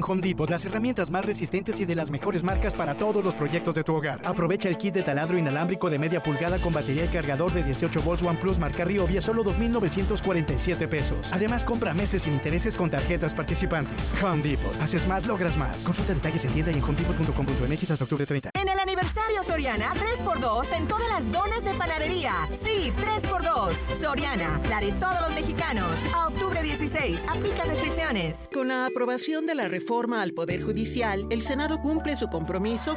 Home Depot, las herramientas más resistentes y de las mejores marcas para todos los proyectos de tu hogar. Aprovecha el kit de taladro inalámbrico de media pulgada con batería y cargador de 18 volts OnePlus marca Ryobi a solo $2,947. Además, compra meses sin intereses con tarjetas participantes. Home Depot. Haces más, logras más. Consulta detalles en tienda y en homedepot.com.mx hasta octubre 30. En el aniversario Soriana, 3x2 en todas las donas de panadería. Sí, 3x2. Soriana, la de todos los mexicanos. A octubre 16, aplica restricciones. Con la aprobación de la reforma al Poder Judicial, el Senado cumple su compromiso